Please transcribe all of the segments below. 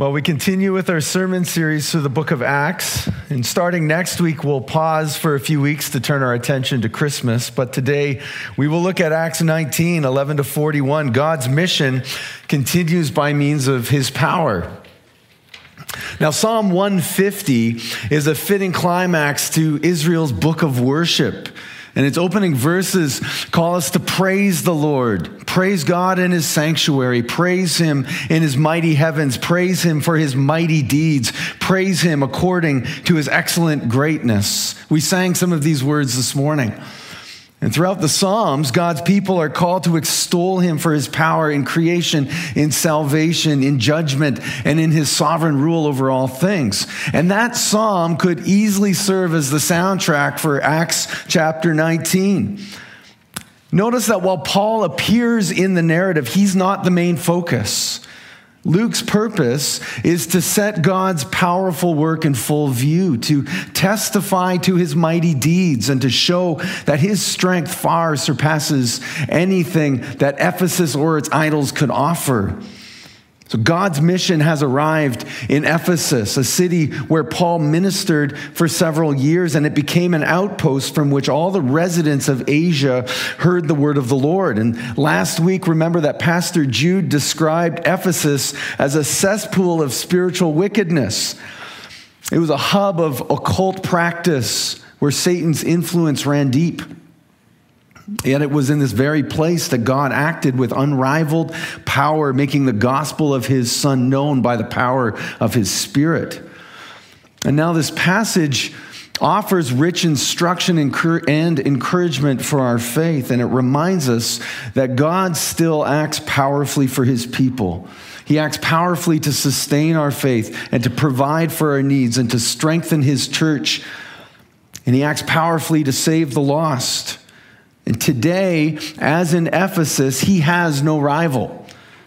Well, we continue with our sermon series through the book of Acts. And starting next week, we'll pause for a few weeks to turn our attention to Christmas. But today, we will look at Acts 19, 11 to 41. God's mission continues by means of his power. Now, Psalm 150 is a fitting climax to Israel's book of worship. And its opening verses call us to praise the Lord, praise God in his sanctuary, praise him in his mighty heavens, praise him for his mighty deeds, praise him according to his excellent greatness. We sang some of these words this morning. And throughout the Psalms, God's people are called to extol him for his power in creation, in salvation, in judgment, and in his sovereign rule over all things. And that psalm could easily serve as the soundtrack for Acts chapter 19. Notice that while Paul appears in the narrative, he's not the main focus. Luke's purpose is to set God's powerful work in full view, to testify to his mighty deeds, and to show that his strength far surpasses anything that Ephesus or its idols could offer. So God's mission has arrived in Ephesus, a city where Paul ministered for several years, and it became an outpost from which all the residents of Asia heard the word of the Lord. And last week, remember that Pastor Jude described Ephesus as a cesspool of spiritual wickedness. It was a hub of occult practice where Satan's influence ran deep. Yet it was in this very place that God acted with unrivaled power, making the gospel of his Son known by the power of his Spirit. And now this passage offers rich instruction and encouragement for our faith, and it reminds us that God still acts powerfully for his people. He acts powerfully to sustain our faith and to provide for our needs and to strengthen his church. And he acts powerfully to save the lost. And today, as in Ephesus, he has no rival.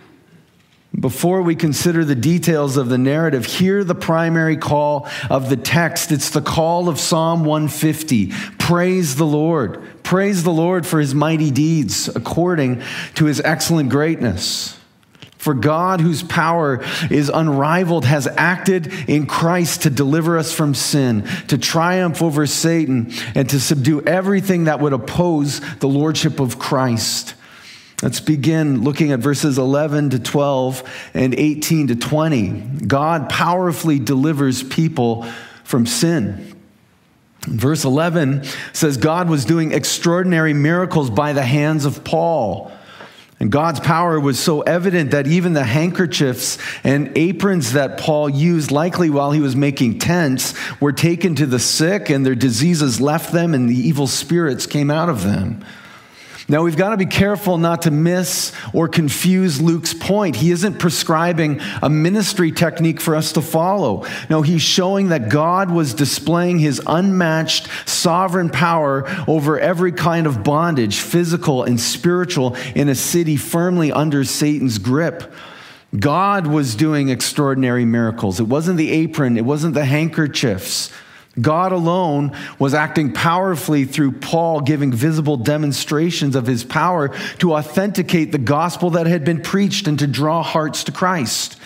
Before we consider the details of the narrative, hear the primary call of the text. It's the call of Psalm 150. Praise the Lord. Praise the Lord for his mighty deeds according to his excellent greatness. For God, whose power is unrivaled, has acted in Christ to deliver us from sin, to triumph over Satan, and to subdue everything that would oppose the lordship of Christ. Let's begin looking at verses 11 to 12 and 18 to 20. God powerfully delivers people from sin. Verse 11 says God was doing extraordinary miracles by the hands of Paul. And God's power was so evident that even the handkerchiefs and aprons that Paul used, likely while he was making tents, were taken to the sick, and their diseases left them, and the evil spirits came out of them. Now, we've got to be careful not to miss or confuse Luke's point. He isn't prescribing a ministry technique for us to follow. No, he's showing that God was displaying his unmatched sovereign power over every kind of bondage, physical and spiritual, in a city firmly under Satan's grip. God was doing extraordinary miracles. It wasn't the apron. It wasn't the handkerchiefs. God alone was acting powerfully through Paul, giving visible demonstrations of his power to authenticate the gospel that had been preached and to draw hearts to Christ.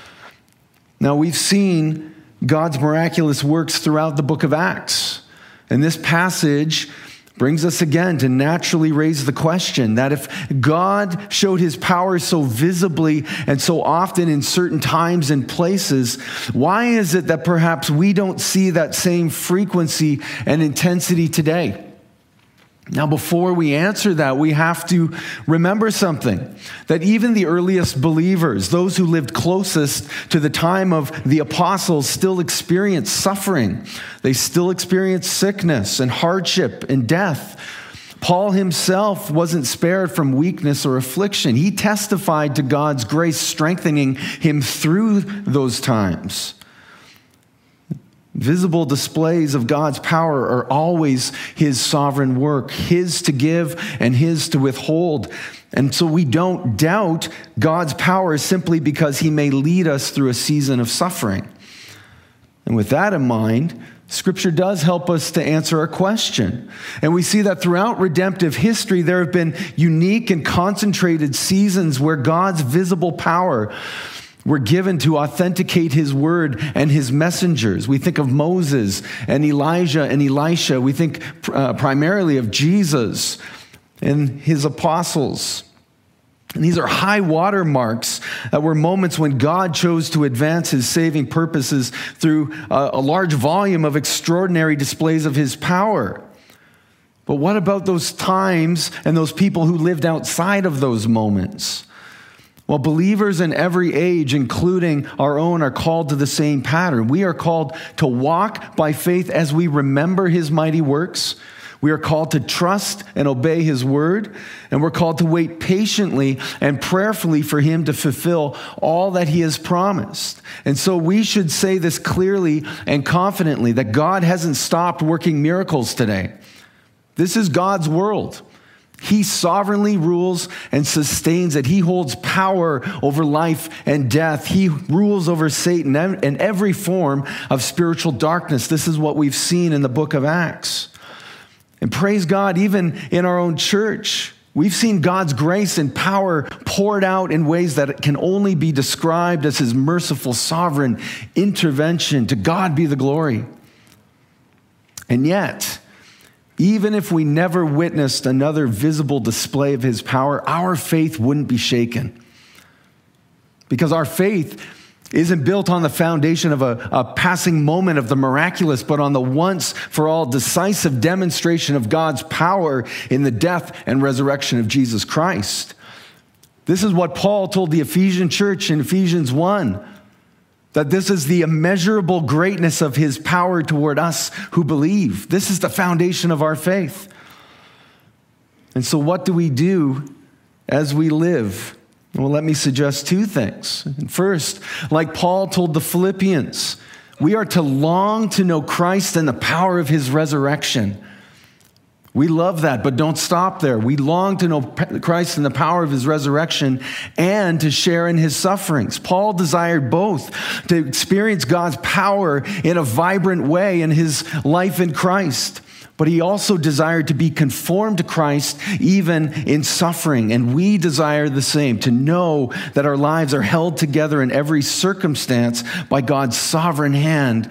Now, we've seen God's miraculous works throughout the book of Acts. And this passage brings us again to naturally raise the question that if God showed his power so visibly and so often in certain times and places, why is it that perhaps we don't see that same frequency and intensity today? Now, before we answer that, we have to remember something, that even the earliest believers, those who lived closest to the time of the apostles, still experienced suffering. They still experienced sickness and hardship and death. Paul himself wasn't spared from weakness or affliction. He testified to God's grace strengthening him through those times. Visible displays of God's power are always his sovereign work, his to give and his to withhold. And so we don't doubt God's power simply because he may lead us through a season of suffering. And with that in mind, Scripture does help us to answer our question. And we see that throughout redemptive history, there have been unique and concentrated seasons where God's visible power were given to authenticate his word and his messengers. We think of Moses and Elijah and Elisha. We think primarily of Jesus and his apostles. And these are high water marks that were moments when God chose to advance his saving purposes through a large volume of extraordinary displays of his power. But what about those times and those people who lived outside of those moments? Well, believers in every age, including our own, are called to the same pattern. We are called to walk by faith as we remember his mighty works. We are called to trust and obey his word. And we're called to wait patiently and prayerfully for him to fulfill all that he has promised. And so we should say this clearly and confidently, that God hasn't stopped working miracles today. This is God's world. He sovereignly rules and sustains it. He holds power over life and death. He rules over Satan and every form of spiritual darkness. This is what we've seen in the book of Acts. And praise God, even in our own church, we've seen God's grace and power poured out in ways that can only be described as his merciful, sovereign intervention. To God be the glory. And yet, even if we never witnessed another visible display of his power, our faith wouldn't be shaken. Because our faith isn't built on the foundation of a passing moment of the miraculous, but on the once-for-all decisive demonstration of God's power in the death and resurrection of Jesus Christ. This is what Paul told the Ephesian church in Ephesians 1. That this is the immeasurable greatness of his power toward us who believe. This is the foundation of our faith. And so what do we do as we live? Well, let me suggest two things. And first, like Paul told the Philippians, we are to long to know Christ and the power of his resurrection. We love that, but don't stop there. We long to know Christ and the power of his resurrection and to share in his sufferings. Paul desired both, to experience God's power in a vibrant way in his life in Christ. But he also desired to be conformed to Christ even in suffering. And we desire the same, to know that our lives are held together in every circumstance by God's sovereign hand.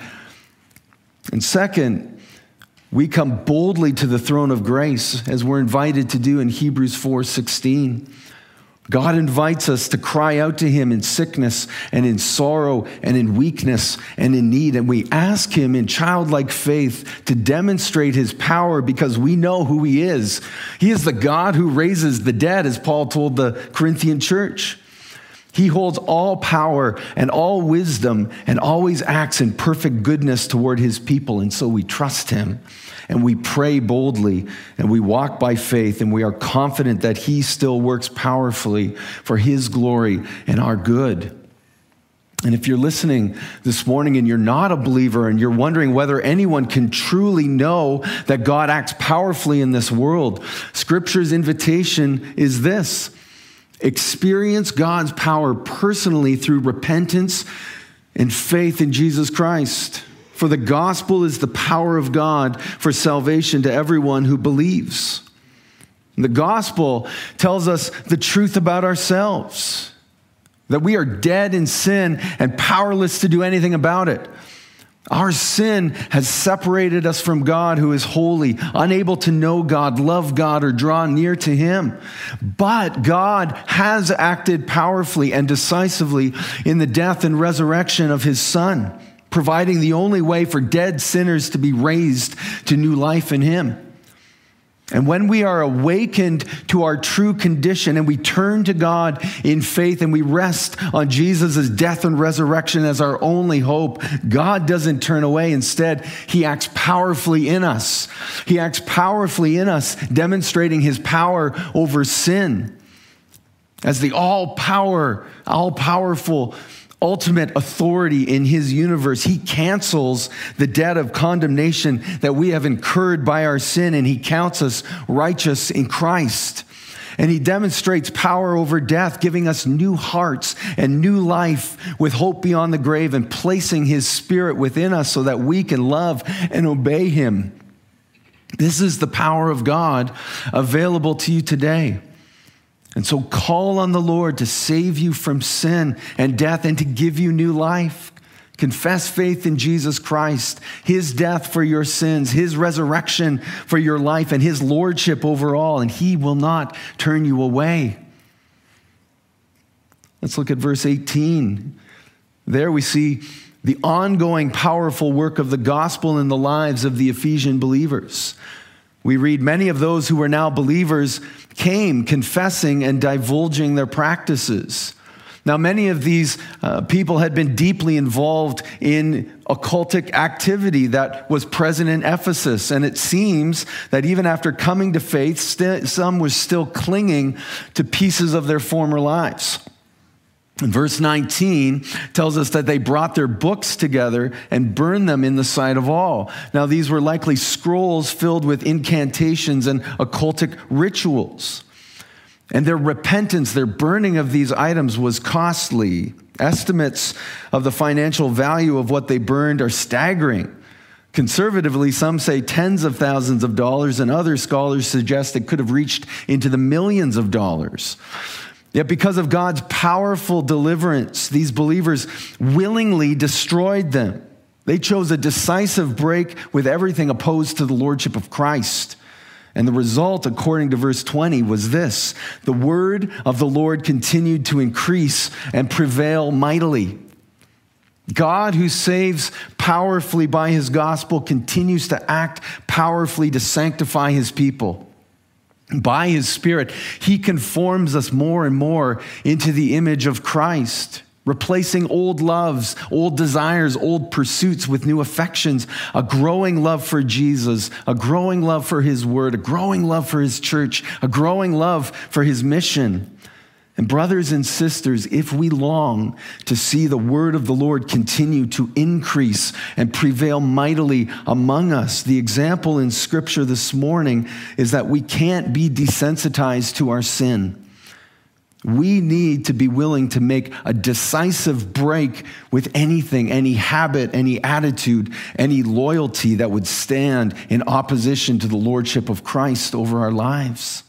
And second, we come boldly to the throne of grace, as we're invited to do in Hebrews 4:16. God invites us to cry out to him in sickness and in sorrow and in weakness and in need. And we ask him in childlike faith to demonstrate his power, because we know who he is. He is the God who raises the dead, as Paul told the Corinthian church. He holds all power and all wisdom and always acts in perfect goodness toward his people. And so we trust him and we pray boldly and we walk by faith, and we are confident that he still works powerfully for his glory and our good. And if you're listening this morning and you're not a believer and you're wondering whether anyone can truly know that God acts powerfully in this world, Scripture's invitation is this: experience God's power personally through repentance and faith in Jesus Christ. For the gospel is the power of God for salvation to everyone who believes. The gospel tells us the truth about ourselves, that we are dead in sin and powerless to do anything about it. Our sin has separated us from God, who is holy, unable to know God, love God, or draw near to him. But God has acted powerfully and decisively in the death and resurrection of his Son, providing the only way for dead sinners to be raised to new life in him. And when we are awakened to our true condition and we turn to God in faith and we rest on Jesus' death and resurrection as our only hope, God doesn't turn away. Instead, he acts powerfully in us. He acts powerfully in us, demonstrating his power over sin. As the all-powerful, ultimate authority in his universe, he cancels the debt of condemnation that we have incurred by our sin, and he counts us righteous in Christ. And he demonstrates power over death, giving us new hearts and new life with hope beyond the grave, and placing his Spirit within us so that we can love and obey him. This is the power of God available to you today. And so call on the Lord to save you from sin and death and to give you new life. Confess faith in Jesus Christ, his death for your sins, his resurrection for your life, and his lordship over all, and he will not turn you away. Let's look at verse 18. There we see the ongoing powerful work of the gospel in the lives of the Ephesian believers. We read, many of those who were now believers came confessing and divulging their practices. Now, many of these people had been deeply involved in occultic activity that was present in Ephesus. And it seems that even after coming to faith, some were still clinging to pieces of their former lives. And verse 19 tells us that they brought their books together and burned them in the sight of all. Now, these were likely scrolls filled with incantations and occultic rituals. And their repentance, their burning of these items was costly. Estimates of the financial value of what they burned are staggering. Conservatively, some say tens of thousands of dollars, and other scholars suggest it could have reached into the millions of dollars. Yet because of God's powerful deliverance, these believers willingly destroyed them. They chose a decisive break with everything opposed to the lordship of Christ. And the result, according to verse 20, was this: the word of the Lord continued to increase and prevail mightily. God, who saves powerfully by his gospel, continues to act powerfully to sanctify his people. By his Spirit, he conforms us more and more into the image of Christ, replacing old loves, old desires, old pursuits with new affections, a growing love for Jesus, a growing love for his word, a growing love for his church, a growing love for his mission. And brothers and sisters, if we long to see the word of the Lord continue to increase and prevail mightily among us, the example in Scripture this morning is that we can't be desensitized to our sin. We need to be willing to make a decisive break with anything, any habit, any attitude, any loyalty that would stand in opposition to the lordship of Christ over our lives.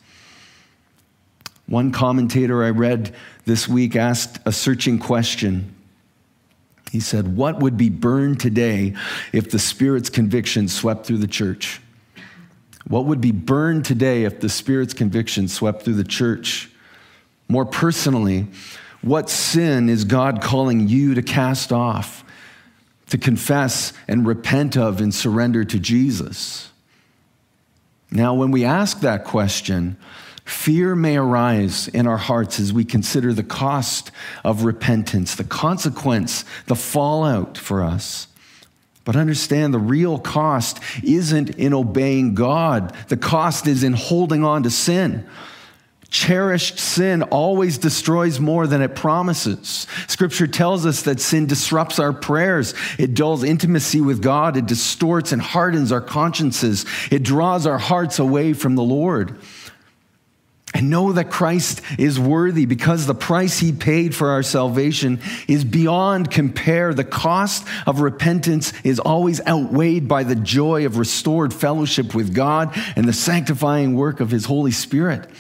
One commentator I read this week asked a searching question. He said, what would be burned today if the Spirit's conviction swept through the church? What would be burned today if the Spirit's conviction swept through the church? More personally, what sin is God calling you to cast off, to confess and repent of and surrender to Jesus? Now, when we ask that question, fear may arise in our hearts as we consider the cost of repentance, the consequence, the fallout for us. But understand, the real cost isn't in obeying God. The cost is in holding on to sin. Cherished sin always destroys more than it promises. Scripture tells us that sin disrupts our prayers. It dulls intimacy with God. It distorts and hardens our consciences. It draws our hearts away from the Lord. And know that Christ is worthy because the price he paid for our salvation is beyond compare. The cost of repentance is always outweighed by the joy of restored fellowship with God and the sanctifying work of his Holy Spirit.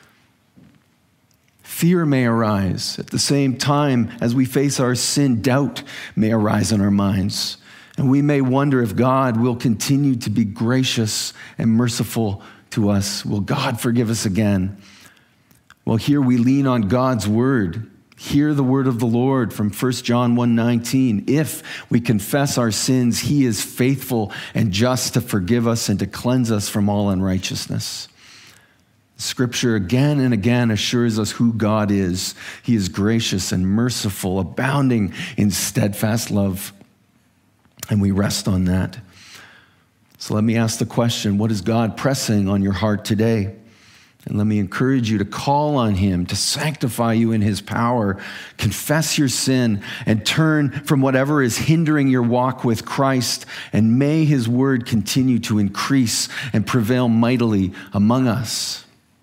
Fear may arise. At the same time, as we face our sin, doubt may arise in our minds. And we may wonder if God will continue to be gracious and merciful to us. Will God forgive us again? Well, here we lean on God's word. Hear the word of the Lord from 1 John 1:19. If we confess our sins, he is faithful and just to forgive us and to cleanse us from all unrighteousness. Scripture again and again assures us who God is. He is gracious and merciful, abounding in steadfast love. And we rest on that. So let me ask the question, what is God pressing on your heart today? And let me encourage you to call on him to sanctify you in his power. Confess your sin and turn from whatever is hindering your walk with Christ. And may his word continue to increase and prevail mightily among us.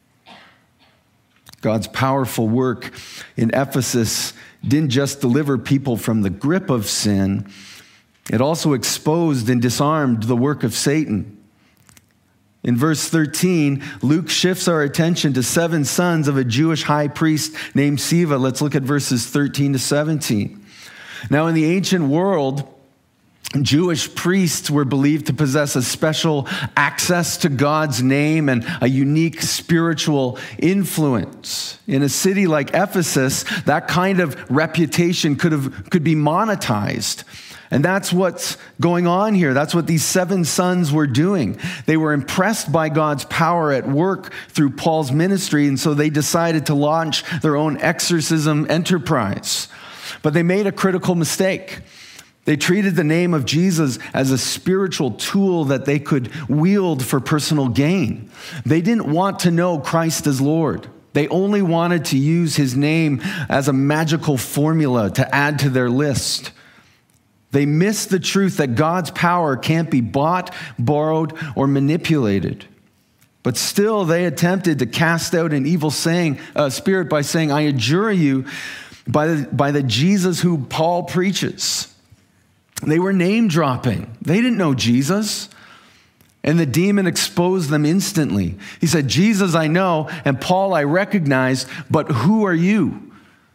God's powerful work in Ephesus didn't just deliver people from the grip of sin, it also exposed and disarmed the work of Satan. In verse 13, Luke shifts our attention to 7 sons of a Jewish high priest named Sceva. Let's look at verses 13 to 17. Now, in the ancient world, Jewish priests were believed to possess a special access to God's name and a unique spiritual influence. In a city like Ephesus, that kind of reputation could be monetized. And that's what's going on here. That's what these 7 sons were doing. They were impressed by God's power at work through Paul's ministry, and so they decided to launch their own exorcism enterprise. But they made a critical mistake. They treated the name of Jesus as a spiritual tool that they could wield for personal gain. They didn't want to know Christ as Lord. They only wanted to use his name as a magical formula to add to their list. They missed the truth that God's power can't be bought, borrowed, or manipulated. But still, they attempted to cast out an evil spirit by saying, I adjure you by the Jesus who Paul preaches. They were name dropping. They didn't know Jesus. And the demon exposed them instantly. He said, Jesus I know, and Paul I recognize, but who are you?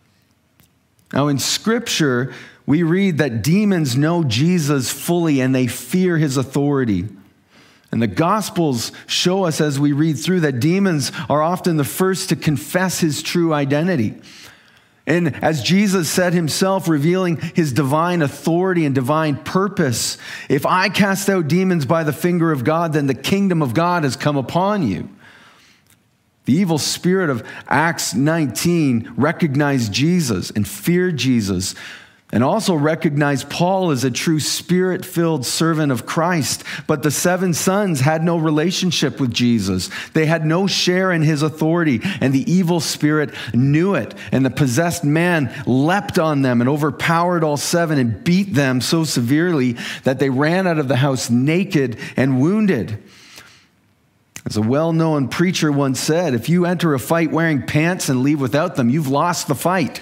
Now in Scripture, we read that demons know Jesus fully and they fear his authority. And the Gospels show us as we read through that demons are often the first to confess his true identity. And as Jesus said himself, revealing his divine authority and divine purpose, if I cast out demons by the finger of God, then the kingdom of God has come upon you. The evil spirit of Acts 19 recognized Jesus and feared Jesus, and also recognized Paul as a true spirit-filled servant of Christ. But the 7 sons had no relationship with Jesus. They had no share in his authority, and the evil spirit knew it. And the possessed man leapt on them and overpowered all 7 and beat them so severely that they ran out of the house naked and wounded. As a well-known preacher once said, if you enter a fight wearing pants and leave without them, you've lost the fight.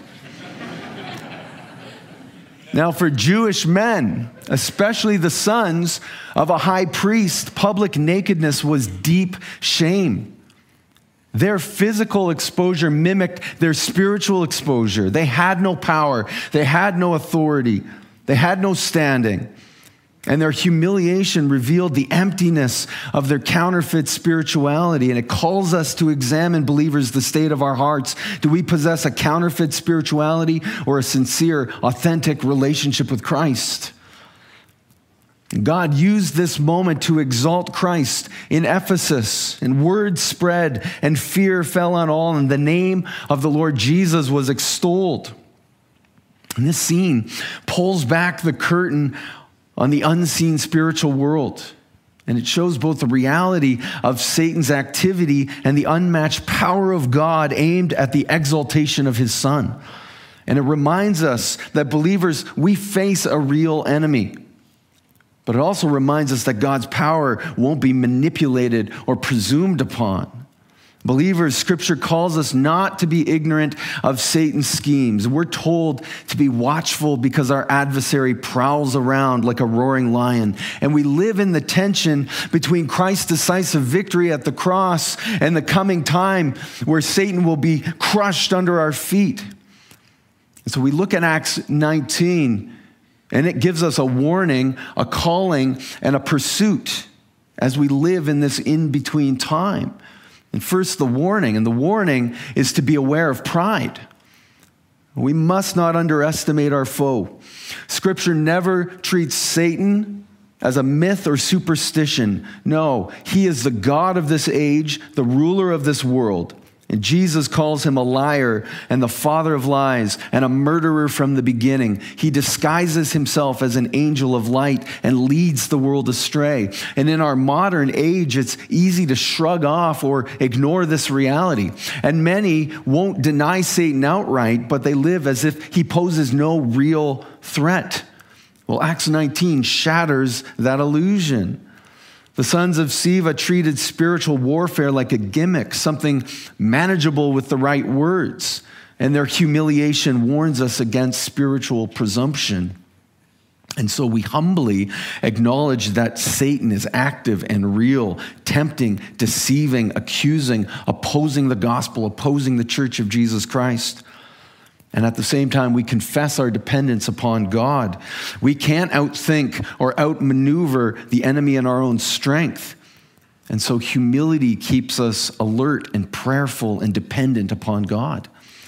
Now, for Jewish men, especially the sons of a high priest, public nakedness was deep shame. Their physical exposure mimicked their spiritual exposure. They had no power. They had no authority. They had no standing. And their humiliation revealed the emptiness of their counterfeit spirituality. And it calls us to examine, believers, the state of our hearts. Do we possess a counterfeit spirituality or a sincere, authentic relationship with Christ? God used this moment to exalt Christ in Ephesus, and word spread and fear fell on all, and the name of the Lord Jesus was extolled. And this scene pulls back the curtain on the unseen spiritual world. And it shows both the reality of Satan's activity and the unmatched power of God aimed at the exaltation of his Son. And it reminds us that believers, we face a real enemy. But it also reminds us that God's power won't be manipulated or presumed upon. Believers, Scripture calls us not to be ignorant of Satan's schemes. We're told to be watchful because our adversary prowls around like a roaring lion. And we live in the tension between Christ's decisive victory at the cross and the coming time where Satan will be crushed under our feet. And so we look at Acts 19, and it gives us a warning, a calling, and a pursuit as we live in this in-between time. And first, the warning. And the warning is to be aware of pride. We must not underestimate our foe. Scripture never treats Satan as a myth or superstition. No, he is the God of this age, the ruler of this world. And Jesus calls him a liar and the father of lies and a murderer from the beginning. He disguises himself as an angel of light and leads the world astray. And in our modern age, it's easy to shrug off or ignore this reality. And many won't deny Satan outright, but they live as if he poses no real threat. Well, Acts 19 shatters that illusion. The sons of Sceva treated spiritual warfare like a gimmick, something manageable with the right words. And their humiliation warns us against spiritual presumption. And so we humbly acknowledge that Satan is active and real, tempting, deceiving, accusing, opposing the gospel, opposing the church of Jesus Christ. And at the same time, we confess our dependence upon God. We can't outthink or outmaneuver the enemy in our own strength. And so humility keeps us alert and prayerful and dependent upon God.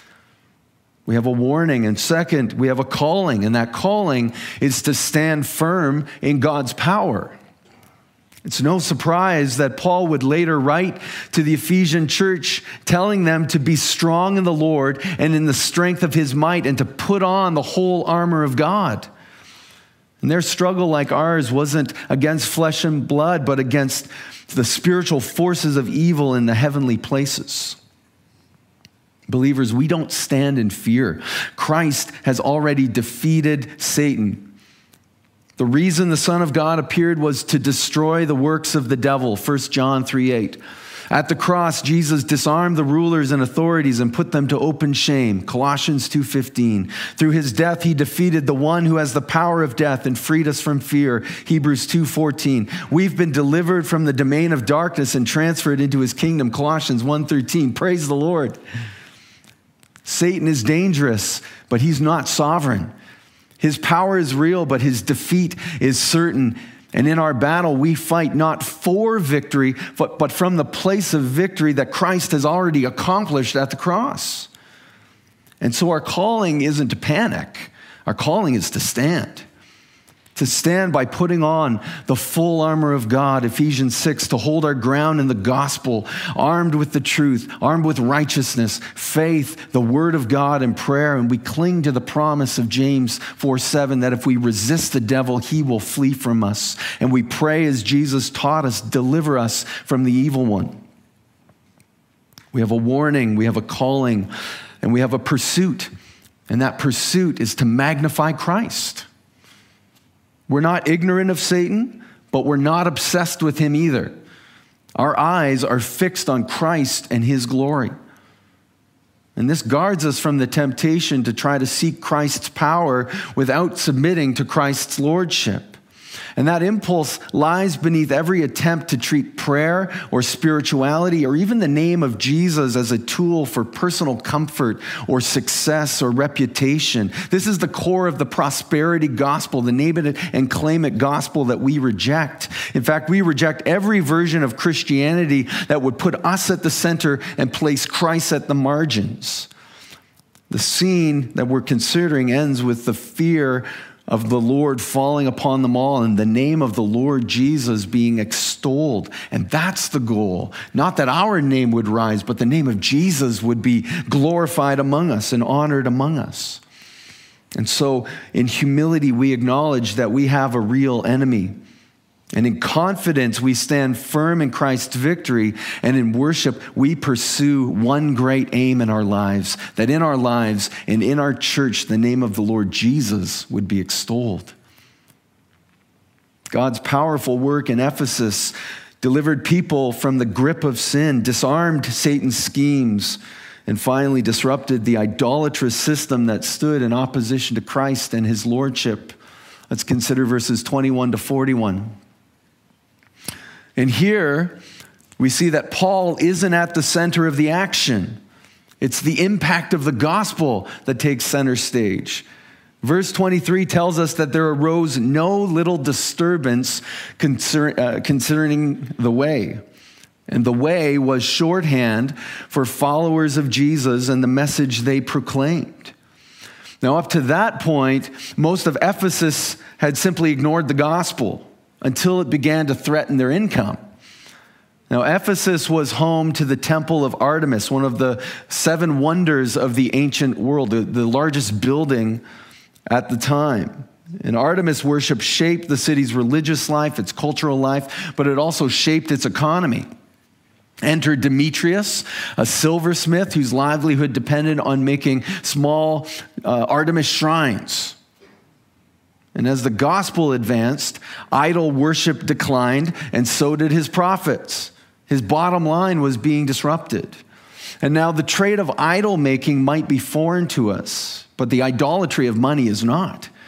We have a warning, and second, we have a calling, and that calling is to stand firm in God's power. It's no surprise that Paul would later write to the Ephesian church, telling them to be strong in the Lord and in the strength of his might, and to put on the whole armor of God. And their struggle, like ours, wasn't against flesh and blood, but against the spiritual forces of evil in the heavenly places. Believers, we don't stand in fear. Christ has already defeated Satan. The reason the Son of God appeared was to destroy the works of the devil, 1 John 3:8. At the cross, Jesus disarmed the rulers and authorities and put them to open shame, Colossians 2:15. Through his death, he defeated the one who has the power of death and freed us from fear, Hebrews 2:14. We've been delivered from the domain of darkness and transferred into his kingdom, Colossians 1:13. Praise the Lord. Satan is dangerous, but he's not sovereign. His power is real, but his defeat is certain. And in our battle, we fight not for victory, but from the place of victory that Christ has already accomplished at the cross. And so our calling isn't to panic. Our calling is to stand. To stand by putting on the full armor of God, Ephesians 6, to hold our ground in the gospel, armed with the truth, armed with righteousness, faith, the word of God, and prayer. And we cling to the promise of James 4:7 that if we resist the devil, he will flee from us. And we pray as Jesus taught us, deliver us from the evil one. We have a warning, we have a calling, and we have a pursuit. And that pursuit is to magnify Christ. We're not ignorant of Satan, but we're not obsessed with him either. Our eyes are fixed on Christ and his glory. And this guards us from the temptation to try to seek Christ's power without submitting to Christ's lordship. And that impulse lies beneath every attempt to treat prayer or spirituality or even the name of Jesus as a tool for personal comfort or success or reputation. This is the core of the prosperity gospel, the name it and claim it gospel that we reject. In fact, we reject every version of Christianity that would put us at the center and place Christ at the margins. The scene that we're considering ends with the fear of the Lord falling upon them all and the name of the Lord Jesus being extolled. And that's the goal. Not that our name would rise, but the name of Jesus would be glorified among us and honored among us. And so in humility, we acknowledge that we have a real enemy. And in confidence, we stand firm in Christ's victory. And in worship, we pursue one great aim in our lives, that in our lives and in our church, the name of the Lord Jesus would be extolled. God's powerful work in Ephesus delivered people from the grip of sin, disarmed Satan's schemes, and finally disrupted the idolatrous system that stood in opposition to Christ and his lordship. Let's consider verses 21 to 41. And here we see that Paul isn't at the center of the action. It's the impact of the gospel that takes center stage. Verse 23 tells us that there arose no little disturbance concerning the way. And the way was shorthand for followers of Jesus and the message they proclaimed. Now, up to that point, most of Ephesus had simply ignored the gospel until it began to threaten their income. Now, Ephesus was home to the Temple of Artemis, one of the 7 wonders of the ancient world, the largest building at the time. And Artemis worship shaped the city's religious life, its cultural life, but it also shaped its economy. Enter Demetrius, a silversmith whose livelihood depended on making small Artemis shrines. And as the gospel advanced, idol worship declined, and so did his profits. His bottom line was being disrupted. And now the trade of idol making might be foreign to us, but the idolatry of money is not.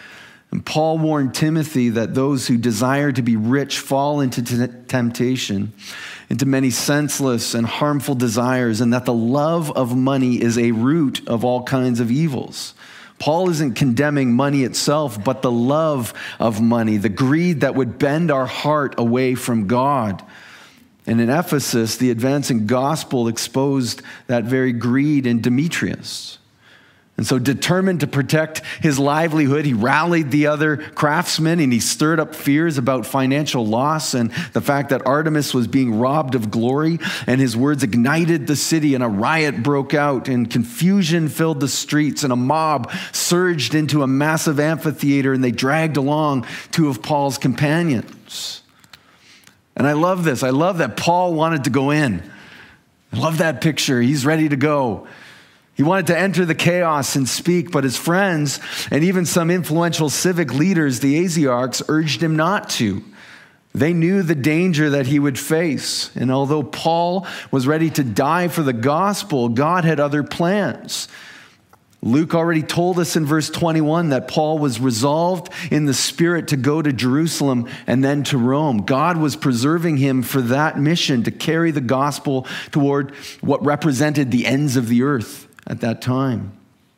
And Paul warned Timothy that those who desire to be rich fall into temptation, into many senseless and harmful desires, and that the love of money is a root of all kinds of evils. Paul isn't condemning money itself, but the love of money, the greed that would bend our heart away from God. And in Ephesus, the advancing gospel exposed that very greed in Demetrius. And so, determined to protect his livelihood, he rallied the other craftsmen and he stirred up fears about financial loss and the fact that Artemis was being robbed of glory. And his words ignited the city and a riot broke out and confusion filled the streets and a mob surged into a massive amphitheater and they dragged along two of Paul's companions. And I love this. I love that Paul wanted to go in. I love that picture. He's ready to go. He wanted to enter the chaos and speak, but his friends and even some influential civic leaders, the Asiarchs, urged him not to. They knew the danger that he would face. And although Paul was ready to die for the gospel, God had other plans. Luke already told us in verse 21 that Paul was resolved in the spirit to go to Jerusalem and then to Rome. God was preserving him for that mission to carry the gospel toward what represented the ends of the earth at that time.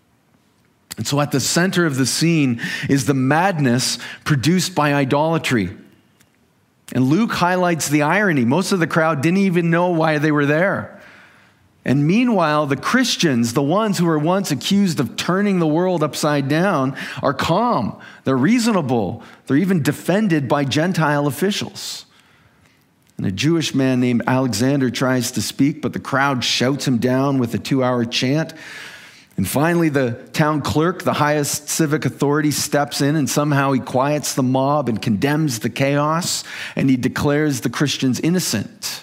And so at the center of the scene is the madness produced by idolatry. And Luke highlights the irony. Most of the crowd didn't even know why they were there. And meanwhile, the Christians, the ones who were once accused of turning the world upside down, are calm. They're reasonable. They're even defended by Gentile officials. And a Jewish man named Alexander tries to speak, but the crowd shouts him down with a 2-hour chant. And finally, the town clerk, the highest civic authority, steps in and somehow he quiets the mob and condemns the chaos, and he declares the Christians innocent.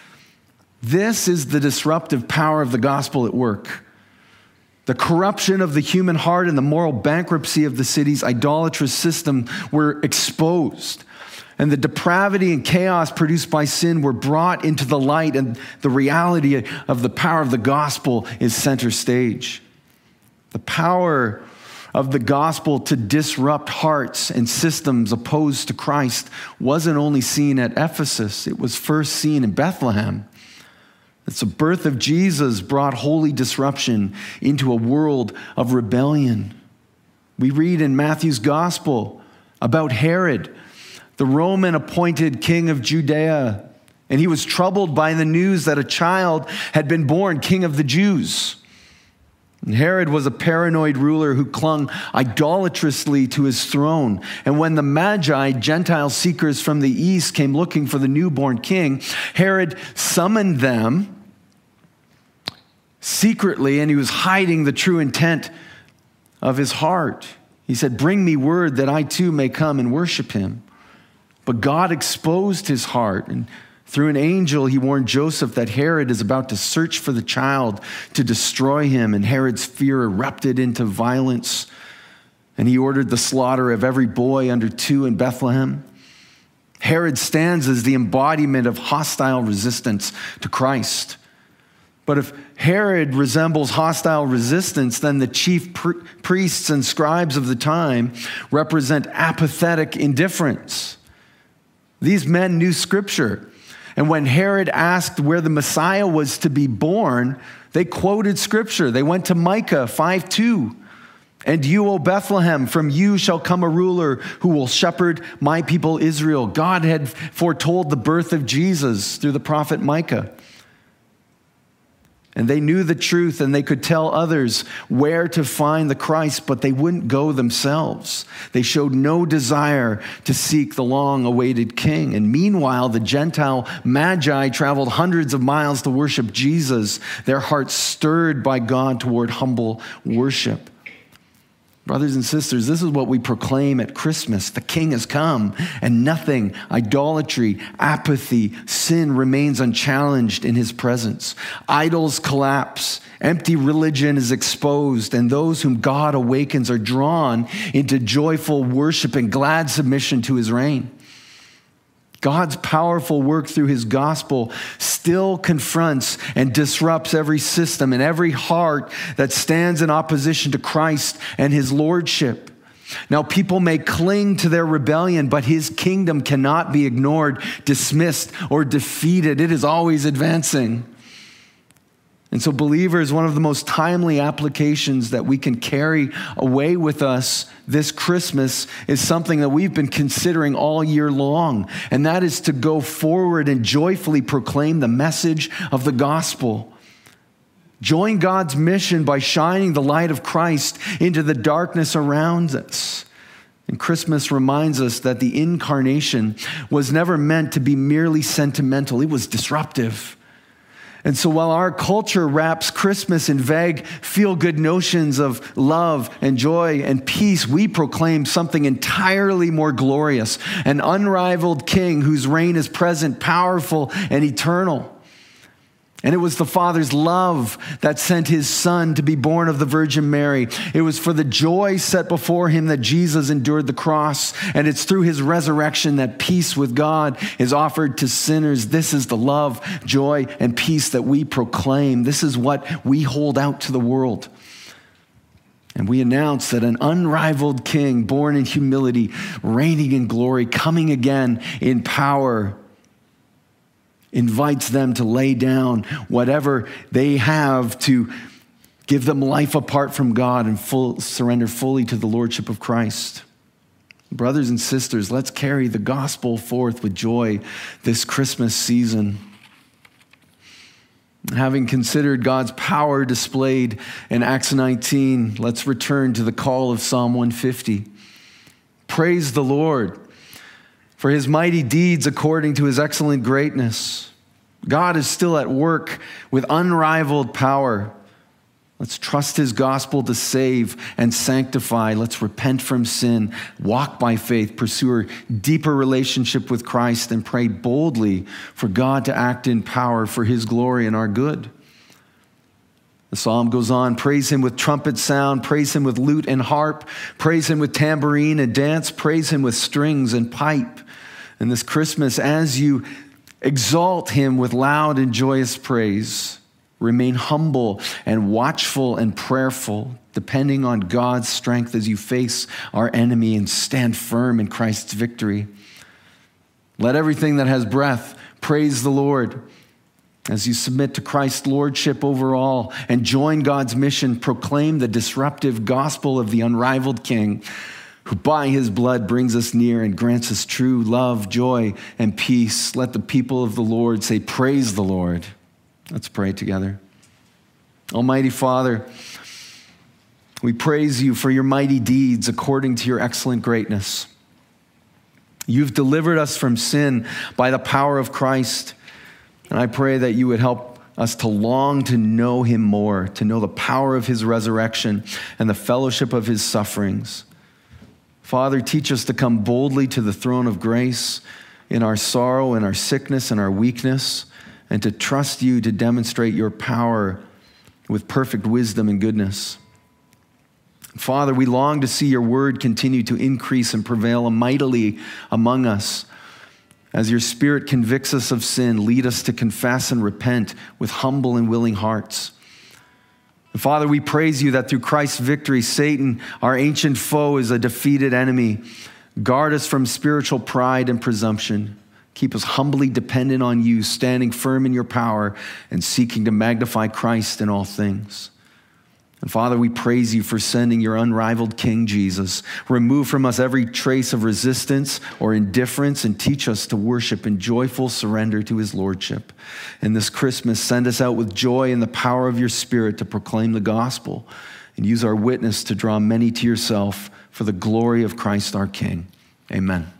This is the disruptive power of the gospel at work. The corruption of the human heart and the moral bankruptcy of the city's idolatrous system were exposed. And the depravity and chaos produced by sin were brought into the light, and the reality of the power of the gospel is center stage. The power of the gospel to disrupt hearts and systems opposed to Christ wasn't only seen at Ephesus, it was first seen in Bethlehem. It's the birth of Jesus brought holy disruption into a world of rebellion. We read in Matthew's gospel about Herod, the Roman appointed king of Judea, and he was troubled by the news that a child had been born king of the Jews. And Herod was a paranoid ruler who clung idolatrously to his throne. And when the Magi, Gentile seekers from the east, came looking for the newborn king, Herod summoned them secretly, and he was hiding the true intent of his heart. He said, "Bring me word that I too may come and worship him." But God exposed his heart, and through an angel, he warned Joseph that Herod is about to search for the child to destroy him, and Herod's fear erupted into violence, and he ordered the slaughter of every boy under 2 in Bethlehem. Herod stands as the embodiment of hostile resistance to Christ. But if Herod resembles hostile resistance, then the chief priests and scribes of the time represent apathetic indifference. These men knew Scripture. And when Herod asked where the Messiah was to be born, they quoted Scripture. They went to Micah 5:2. "And you, O Bethlehem, from you shall come a ruler who will shepherd my people Israel." God had foretold the birth of Jesus through the prophet Micah. And they knew the truth, and they could tell others where to find the Christ, but they wouldn't go themselves. They showed no desire to seek the long-awaited king. And meanwhile, the Gentile Magi traveled hundreds of miles to worship Jesus, their hearts stirred by God toward humble worship. Brothers and sisters, this is what we proclaim at Christmas. The King has come, and nothing, idolatry, apathy, sin remains unchallenged in his presence. Idols collapse, empty religion is exposed, and those whom God awakens are drawn into joyful worship and glad submission to his reign. God's powerful work through his gospel still confronts and disrupts every system and every heart that stands in opposition to Christ and his lordship. Now, people may cling to their rebellion, but his kingdom cannot be ignored, dismissed, or defeated. It is always advancing. And so, believers, one of the most timely applications that we can carry away with us this Christmas is something that we've been considering all year long, and that is to go forward and joyfully proclaim the message of the gospel. Join God's mission by shining the light of Christ into the darkness around us. And Christmas reminds us that the incarnation was never meant to be merely sentimental. It was disruptive. And so while our culture wraps Christmas in vague, feel-good notions of love and joy and peace, we proclaim something entirely more glorious, an unrivaled king whose reign is present, powerful, and eternal. And it was the Father's love that sent his Son to be born of the Virgin Mary. It was for the joy set before him that Jesus endured the cross. And it's through his resurrection that peace with God is offered to sinners. This is the love, joy, and peace that we proclaim. This is what we hold out to the world. And we announce that an unrivaled king, born in humility, reigning in glory, coming again in power, invites them to lay down whatever they have to give them life apart from God and surrender fully to the lordship of Christ. Brothers and sisters, let's carry the gospel forth with joy this Christmas season. Having considered God's power displayed in Acts 19, let's return to the call of Psalm 150. Praise the Lord for his mighty deeds according to his excellent greatness. God is still at work with unrivaled power. Let's trust his gospel to save and sanctify. Let's repent from sin, walk by faith, pursue a deeper relationship with Christ, and pray boldly for God to act in power for his glory and our good. The psalm goes on, praise him with trumpet sound, praise him with lute and harp, praise him with tambourine and dance, praise him with strings and pipe. And this Christmas, as you exalt him with loud and joyous praise, remain humble and watchful and prayerful, depending on God's strength as you face our enemy and stand firm in Christ's victory. Let everything that has breath praise the Lord. As you submit to Christ's lordship over all and join God's mission, proclaim the disruptive gospel of the unrivaled King, who by his blood brings us near and grants us true love, joy, and peace. Let the people of the Lord say, praise the Lord. Let's pray together. Almighty Father, we praise you for your mighty deeds according to your excellent greatness. You've delivered us from sin by the power of Christ. And I pray that you would help us to long to know him more, to know the power of his resurrection and the fellowship of his sufferings. Father, teach us to come boldly to the throne of grace in our sorrow, in our sickness, and our weakness, and to trust you to demonstrate your power with perfect wisdom and goodness. Father, we long to see your word continue to increase and prevail mightily among us. As your Spirit convicts us of sin, lead us to confess and repent with humble and willing hearts. And Father, we praise you that through Christ's victory, Satan, our ancient foe, is a defeated enemy. Guard us from spiritual pride and presumption. Keep us humbly dependent on you, standing firm in your power and seeking to magnify Christ in all things. And Father, we praise you for sending your unrivaled King Jesus. Remove from us every trace of resistance or indifference and teach us to worship in joyful surrender to his lordship. And this Christmas, send us out with joy and the power of your Spirit to proclaim the gospel and use our witness to draw many to yourself for the glory of Christ our King. Amen.